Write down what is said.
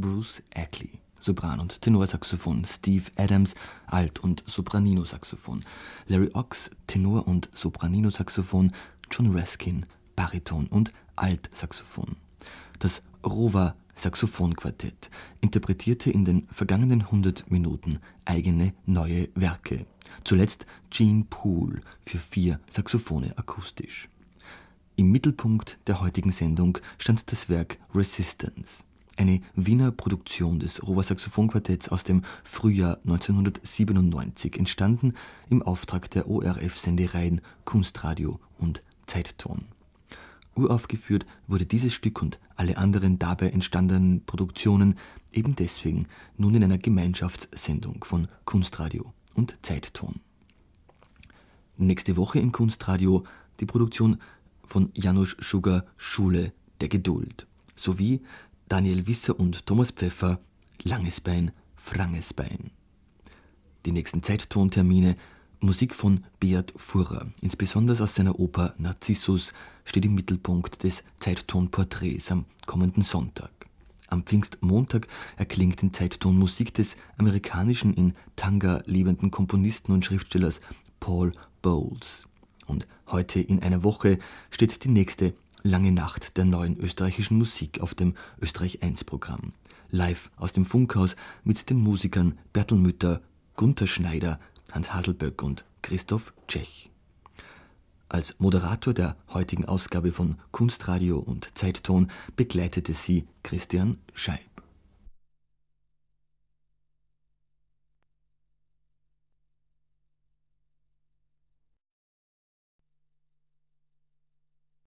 Bruce Ackley, Sopran- und Tenorsaxophon Steve Adams, Alt- und Sopranino-Saxophon Larry Ochs, Tenor- und Sopranino-Saxophon John Raskin, Bariton- und Altsaxophon. Das Rowa Saxophonquartett interpretierte in den vergangenen 100 Minuten eigene neue Werke. Zuletzt Gene Poole für 4 Saxophone akustisch. Im Mittelpunkt der heutigen Sendung stand das Werk Resistance, eine Wiener Produktion des Rowa Saxophonquartetts aus dem Frühjahr 1997, entstanden im Auftrag der ORF-Sendereien Kunstradio und Zeitton. Uraufgeführt wurde dieses Stück und alle anderen dabei entstandenen Produktionen eben deswegen nun in einer Gemeinschaftssendung von Kunstradio und Zeitton. Nächste Woche im Kunstradio die Produktion von Janusz Schuger Schule der Geduld sowie Daniel Wisser und Thomas Pfeffer Langes Bein, Franges Bein. Die nächsten Zeittontermine: Musik von Beat Furrer, insbesondere aus seiner Oper Narzissus, steht im Mittelpunkt des Zeitton-Porträts am kommenden Sonntag. Am Pfingstmontag erklingt in Zeitton Musik des amerikanischen in Tanga lebenden Komponisten und Schriftstellers Paul Bowles. Und heute in einer Woche steht die nächste Lange Nacht der neuen österreichischen Musik auf dem Österreich 1-Programm. Live aus dem Funkhaus mit den Musikern Bertel Mütter, Gunther Schneider, Hans Haselböck und Christoph Tschech. Als Moderator der heutigen Ausgabe von Kunstradio und Zeitton begleitete sie Christian Scheidt.